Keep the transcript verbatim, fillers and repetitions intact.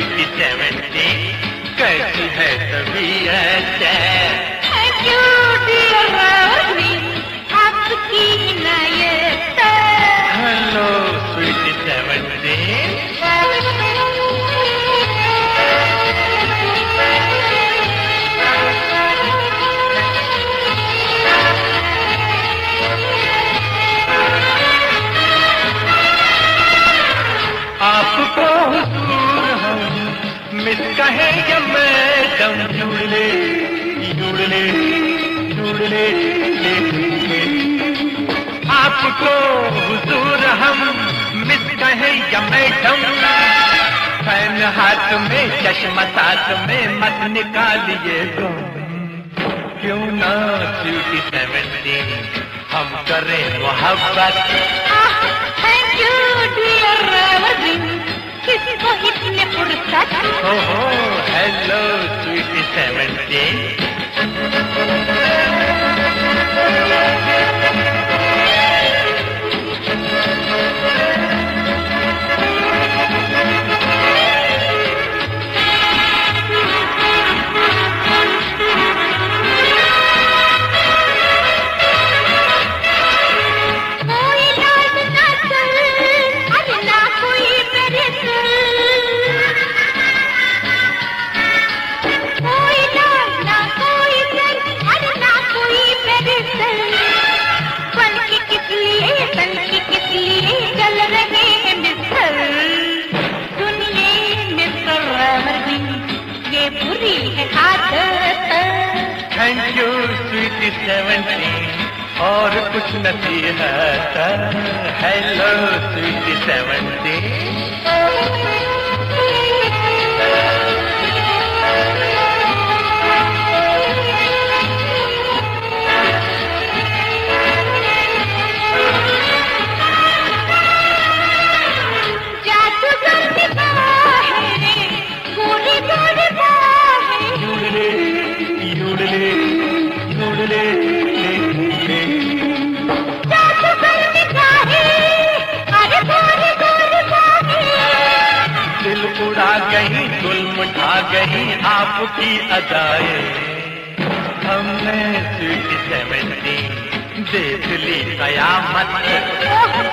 Sweety seventy, कैसी है तबीयत? थैंक यू डियर डार्लिंग, आपकी इनायत। Hello sweetie seventy. आपको हुजूर हम मिस कहे या मैडम, जुड़ले जुड़ले जुड़ले ले। आपको हुजूर हम मिस कहे या मैडम, फैन हाथ में चश्मा साथ में मत निकालिए तो क्यों ना स्वीटी सेवेंटी हम करें मोहब्बत। थैंक यू डियर डार्लिंग, किसको इतने फुर्सत? ओहो hello sweetie seventy. Thank you sweetie seventy, और कुछ नसीहत? Hello sweetie seventy. उड़ा गई गुल उठा गई आपकी अदाएं, हमने स्वीटी सेवेंटी देख ली कयामत।